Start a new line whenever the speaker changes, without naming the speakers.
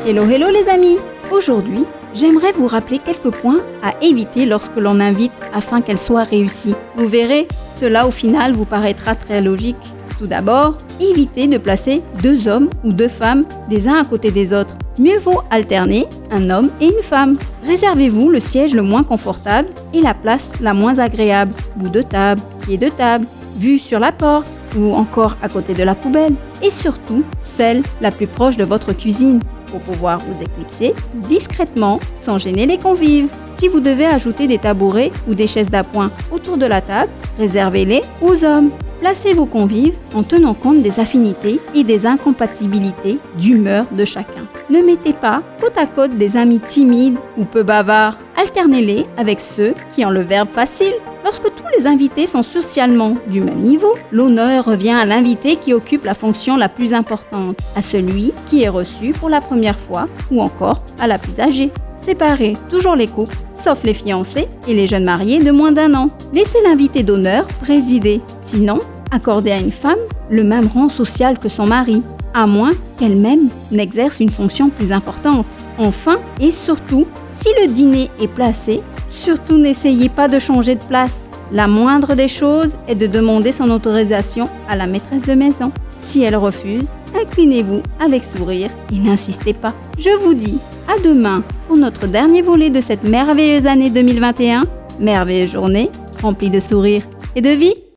Hello hello les amis. Aujourd'hui, j'aimerais vous rappeler quelques points à éviter lorsque l'on invite afin qu'elle soit réussie. Vous verrez, cela au final vous paraîtra très logique. Tout d'abord, évitez de placer 2 hommes ou 2 femmes les uns à côté des autres. Mieux vaut alterner un homme et une femme. Réservez-vous le siège le moins confortable et la place la moins agréable. Bout de table, pied de table, vue sur la porte ou encore à côté de la poubelle. Et surtout, celle la plus proche de votre cuisine pour pouvoir vous éclipser discrètement sans gêner les convives. Si vous devez ajouter des tabourets ou des chaises d'appoint autour de la table, réservez-les aux hommes. Placez vos convives en tenant compte des affinités et des incompatibilités d'humeur de chacun. Ne mettez pas côte à côte des amis timides ou peu bavards. Alternez-les avec ceux qui ont le verbe facile. Lorsque tous les invités sont socialement du même niveau, l'honneur revient à l'invité qui occupe la fonction la plus importante, à celui qui est reçu pour la première fois ou encore à la plus âgée. Séparez toujours les couples, sauf les fiancés et les jeunes mariés de moins d'1 an. Laissez l'invité d'honneur présider. Sinon, accordez à une femme le même rang social que son mari, à moins qu'elle-même n'exerce une fonction plus importante. Enfin et surtout, si le dîner est placé, surtout n'essayez pas de changer de place. La moindre des choses est de demander son autorisation à la maîtresse de maison. Si elle refuse, inclinez-vous avec sourire et n'insistez pas. Je vous dis à demain pour notre dernier volet de cette merveilleuse année 2021. Merveilleuse journée, remplie de sourires et de vie.